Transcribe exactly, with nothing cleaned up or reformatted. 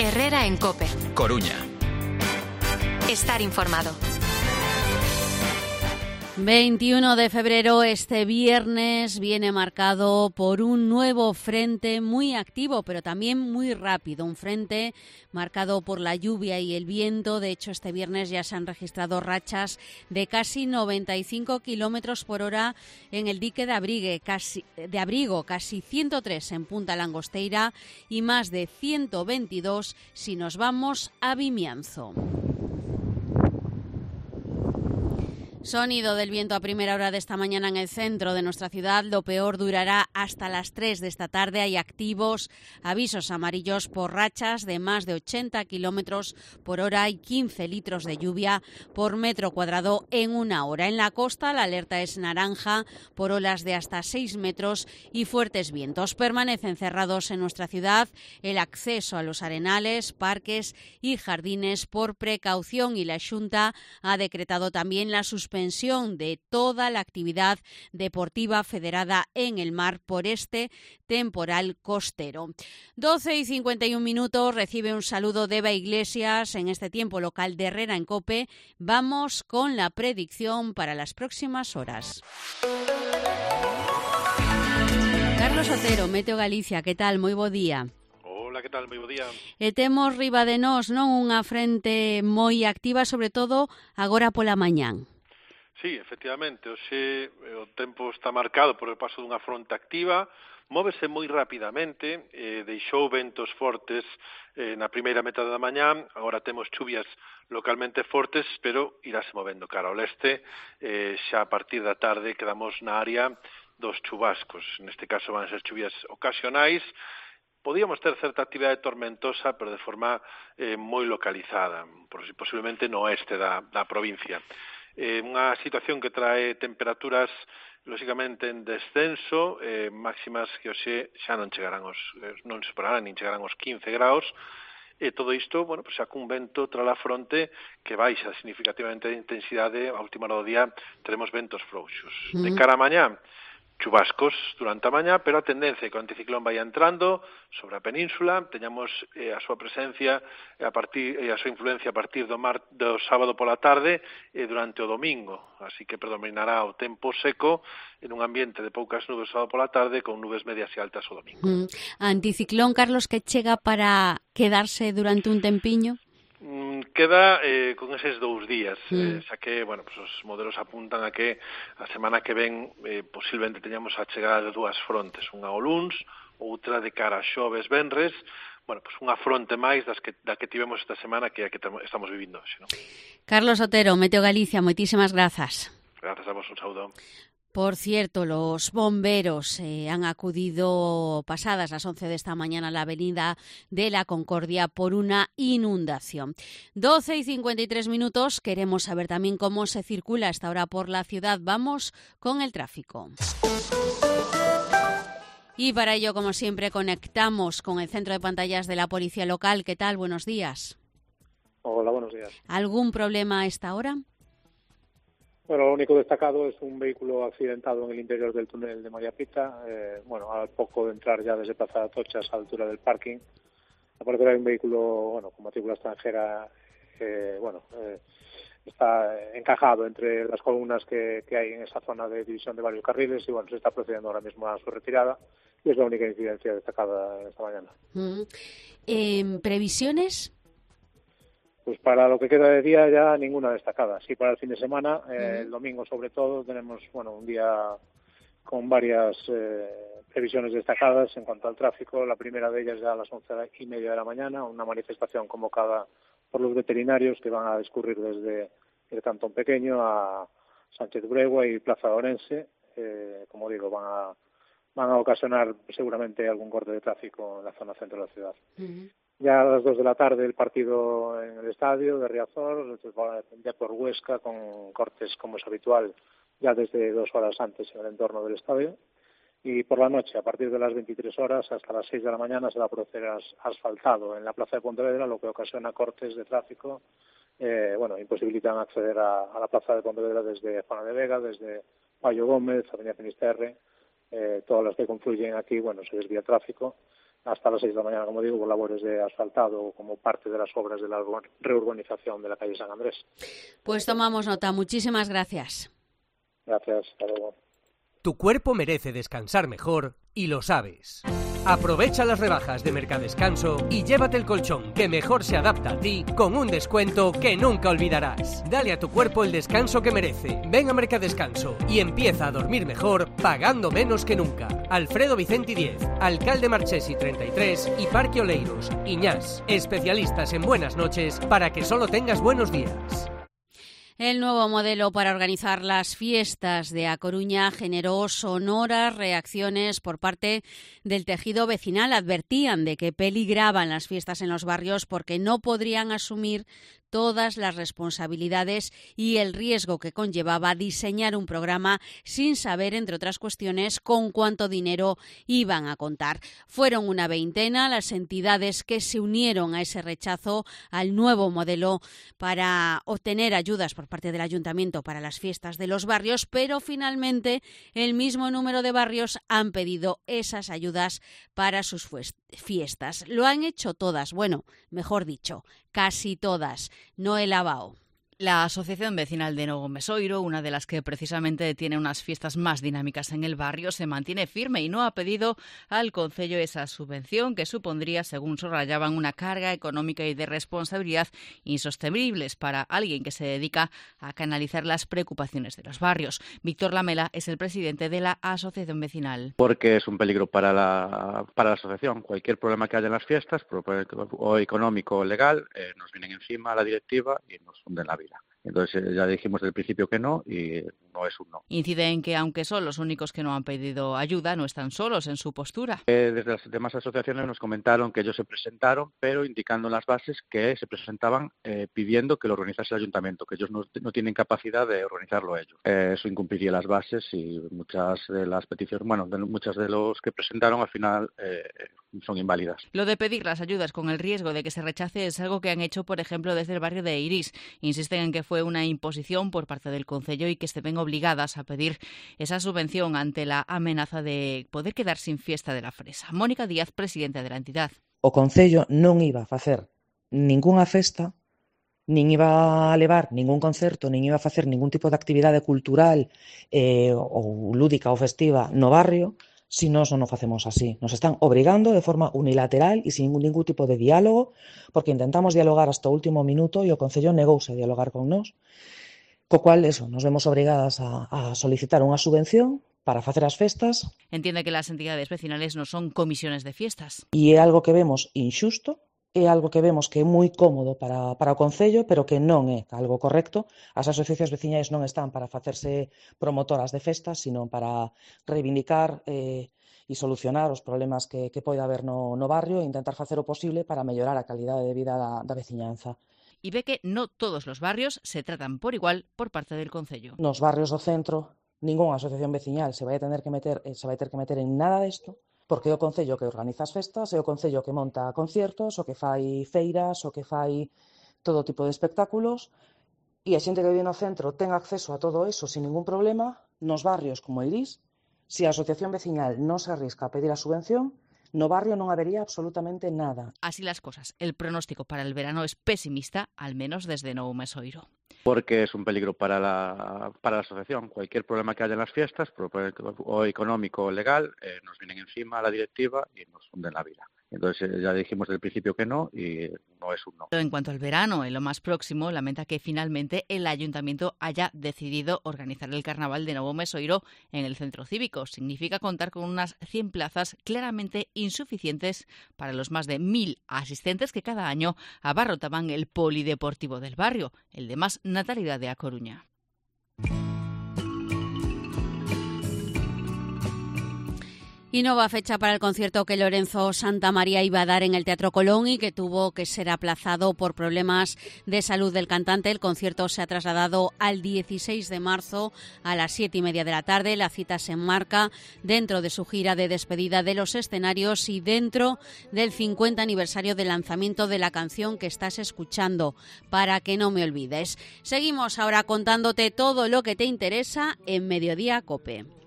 Herrera en COPE. Coruña. Estar informado. veintiuno de febrero, este viernes, viene marcado por un nuevo frente muy activo, pero también muy rápido. Un frente marcado por la lluvia y el viento. De hecho, este viernes ya se han registrado rachas de casi noventa y cinco kilómetros por hora en el dique de, Abrigue, casi, de Abrigo, casi ciento tres en Punta Langosteira y más de ciento veintidós si nos vamos a Vimianzo. Sonido del viento a primera hora de esta mañana en el centro de nuestra ciudad. Lo peor durará hasta las tres de esta tarde. Hay activos avisos amarillos por rachas de más de ochenta kilómetros por hora y quince litros de lluvia por metro cuadrado en una hora. En la costa la alerta es naranja por olas de hasta seis metros y fuertes vientos. Permanecen cerrados en nuestra ciudad el acceso a los arenales, parques y jardines por precaución, y la Xunta ha decretado también la suspensión de toda la actividad deportiva federada en el mar por este temporal costero. doce y cincuenta y un minutos, recibe un saludo de Eva Iglesias en este tiempo local de Herrera en COPE. Vamos con la predicción para las próximas horas. Carlos Otero, Meteo Galicia, que tal? Moi bo día. Hola, que tal? Moi bo día. E temos riba de nós, non, unha frente moi activa, sobre todo agora pola mañán. Sí, efectivamente, hoxe o tempo está marcado por o paso dunha fronte activa, móvese moi rapidamente, eh, deixou ventos fortes eh, na primeira metade da mañán, agora temos chuvias localmente fortes, pero irase movendo cara ao leste, eh, xa a partir da tarde quedamos na área dos chubascos, neste caso van ser chuvias ocasionais. Podíamos ter certa actividade tormentosa, pero de forma eh, moi localizada, posiblemente no oeste da, da provincia. Eh, unha situación que trae temperaturas lógicamente en descenso, eh, máximas que hoxe xa non chegarán os, non superarán nin chegarán os quince graus, e todo isto, bueno, pues xa cun vento tras a fronte que baixa significativamente de intensidade. A última hora do día teremos ventos frouxos. Mm. De cara a mañá, chubascos durante a mañá, pero a tendencia é que o anticiclón vai entrando sobre a península, teñamos eh, a súa presencia a partir e a súa influencia a partir do mar do sábado pola tarde e durante o domingo, así que predominará o tempo seco en un ambiente de poucas nubes sábado pola tarde con nubes medias e altas o domingo. Mm. Anticiclón, Carlos, que chega para quedarse durante un tempiño? Queda eh, con eses dous días, mm. eh, xa que, bueno, pues os modelos apuntan a que a semana que ven eh, posiblemente teñamos a chegada de dúas frontes, unha o luns, outra de cara a xoves, venres, bueno, pues unha fronte máis das que, da que tivemos esta semana que é a que estamos vivindo hoxe, non? Carlos Otero, Meteo Galicia, moitísimas grazas. Grazas a vos, un saúdo. Por cierto, los bomberos eh, han acudido pasadas las once de esta mañana a la avenida de la Concordia por una inundación. doce y cincuenta y tres minutos. Queremos saber también cómo se circula a esta hora por la ciudad. Vamos con el tráfico. Y para ello, como siempre, conectamos con el centro de pantallas de la Policía Local. ¿Qué tal? Buenos días. Hola, buenos días. ¿Algún problema a esta hora? Bueno, lo único destacado es un vehículo accidentado en el interior del túnel de María Pita. Eh, bueno, al poco de entrar ya desde Plaza de Atochas a la altura del parking, aparte que hay un vehículo, bueno, con matrícula extranjera, eh, bueno, eh, está encajado entre las columnas que, que hay en esa zona de división de varios carriles y, bueno, se está procediendo ahora mismo a su retirada y es la única incidencia destacada esta mañana. Mm. Eh, ¿Previsiones? Pues para lo que queda de día ya ninguna destacada. Sí, para el fin de semana, eh, uh-huh. el domingo sobre todo, tenemos bueno un día con varias eh, previsiones destacadas en cuanto al tráfico. La primera de ellas ya a las once y media de la mañana, una manifestación convocada por los veterinarios que van a discurrir desde el Cantón Pequeño a Sánchez Bregua y Plaza de Orense. Eh, como digo, van a, van a ocasionar seguramente algún corte de tráfico en la zona centro de la ciudad. Uh-huh. Ya a las dos de la tarde el partido en el estadio de Riazor, ya por Huesca, con cortes como es habitual, ya desde dos horas antes en el entorno del estadio. Y por la noche, a partir de las veintitrés horas hasta las seis de la mañana, se va a proceder as- asfaltado en la plaza de Pontevedra, lo que ocasiona cortes de tráfico, eh, bueno, imposibilitan acceder a, a la plaza de Pontevedra desde Juana de Vega, desde Payo Gómez, Avenida Finisterre, eh, todas las que confluyen aquí, bueno, se desvía tráfico hasta las seis de la mañana, como digo, por labores de asfaltado como parte de las obras de la reurbanización de la calle San Andrés. Pues tomamos nota. Muchísimas gracias. Gracias. Hasta luego. Tu cuerpo merece descansar mejor y lo sabes. Aprovecha las rebajas de Mercadescanso y llévate el colchón que mejor se adapta a ti con un descuento que nunca olvidarás. Dale a tu cuerpo el descanso que merece. Ven a Mercadescanso y empieza a dormir mejor pagando menos que nunca. Alfredo Vicenti diez, Alcalde Marchesi treinta y tres y Parque Oleiros, Iñás. Especialistas en buenas noches para que solo tengas buenos días. El nuevo modelo para organizar las fiestas de A Coruña generó sonoras reacciones por parte del tejido vecinal. Advertían de que peligraban las fiestas en los barrios porque no podrían asumir todas las responsabilidades y el riesgo que conllevaba diseñar un programa sin saber, entre otras cuestiones, con cuánto dinero iban a contar. Fueron una veintena las entidades que se unieron a ese rechazo al nuevo modelo para obtener ayudas por parte del Ayuntamiento para las fiestas de los barrios, pero finalmente el mismo número de barrios han pedido esas ayudas para sus fiestas. Lo han hecho todas, bueno, mejor dicho, casi todas. Noela Bao. La Asociación Vecinal de Novo Mesoiro, una de las que precisamente tiene unas fiestas más dinámicas en el barrio, se mantiene firme y no ha pedido al concello esa subvención que supondría, según subrayaban, una carga económica y de responsabilidad insostenibles para alguien que se dedica a canalizar las preocupaciones de los barrios. Víctor Lamela es el presidente de la Asociación Vecinal. Porque es un peligro para la, para la asociación. Cualquier problema que haya en las fiestas, o económico o legal, eh, nos vienen encima a la directiva y nos hunden la vida. Entonces eh, ya dijimos desde el principio que no y no es un no. Incide en que aunque son los únicos que no han pedido ayuda, no están solos en su postura. Eh, desde las demás asociaciones nos comentaron que ellos se presentaron, pero indicando en las bases que se presentaban eh, pidiendo que lo organizase el ayuntamiento, que ellos no, no tienen capacidad de organizarlo ellos. Eh, eso incumpliría las bases y muchas de las peticiones, bueno, de, muchas de los que presentaron al final eh, son inválidas. Lo de pedir las ayudas con el riesgo de que se rechace es algo que han hecho, por ejemplo, desde el barrio de Iris. Insisten en que fue una imposición por parte del concello y que se ven obligadas a pedir esa subvención ante la amenaza de poder quedar sin fiesta de la fresa. Mónica Díaz, presidenta de la entidad. O concello non iba a facer ningunha festa, nin iba a levar ningún concerto, nin iba a facer ningún tipo de actividade cultural eh, ou lúdica ou festiva no barrio, si nós non o facemos así. Nos están obrigando de forma unilateral e sin ningún tipo de diálogo, porque intentamos dialogar hasta o último minuto e o concello negouse a dialogar con nós, co cual eso, nos vemos obrigadas a, a solicitar unha subvención para facer as festas. Entiende que las entidades vecinales non son comisiones de fiestas. E é algo que vemos injusto, é algo que vemos que é moi cómodo para, para o concello, pero que non é algo correcto. As asociacións veciñais non están para facerse promotoras de festas, sino para reivindicar eh, e solucionar os problemas que, que pode haber no, no barrio e intentar facer o posible para mellorar a calidade de vida da, da veciñanza. Y ve que no todos los barrios se tratan por igual por parte del concello. Nos barrios do centro, ningunha asociación veciñal se vai a tener que meter, se vai ter que meter en nada disto, porque é o concello que organiza as festas, é o concello que monta conciertos, o que fai feiras, o que fai todo tipo de espectáculos, e a xente que vive no centro ten acceso a todo eso sin ningún problema. Nos barrios como Iris, se a asociación veciñal non se arrisca a pedir a subvención, no barrio non habería absolutamente nada. Así las cosas. El pronóstico para el verano es pesimista, al menos desde Novo Mesoiro. Porque es un peligro para la, para la asociación. Cualquier problema que haya en las fiestas, o económico o legal, eh, nos vienen encima a la directiva y nos hunden la vida. Entonces ya dijimos desde el principio que no y no es un no. En cuanto al verano, en lo más próximo, lamenta que finalmente el ayuntamiento haya decidido organizar el carnaval de Novo Mesoiro en el centro cívico. Significa contar con unas cien plazas claramente insuficientes para los más de mil asistentes que cada año abarrotaban el polideportivo del barrio, el de más natalidad de A Coruña. Y nueva fecha para el concierto que Lorenzo Santamaría iba a dar en el Teatro Colón y que tuvo que ser aplazado por problemas de salud del cantante. El concierto se ha trasladado al dieciséis de marzo a las siete y media de la tarde. La cita se enmarca dentro de su gira de despedida de los escenarios y dentro del cincuenta aniversario del lanzamiento de la canción que estás escuchando, Para que no me olvides. Seguimos ahora contándote todo lo que te interesa en Mediodía COPE.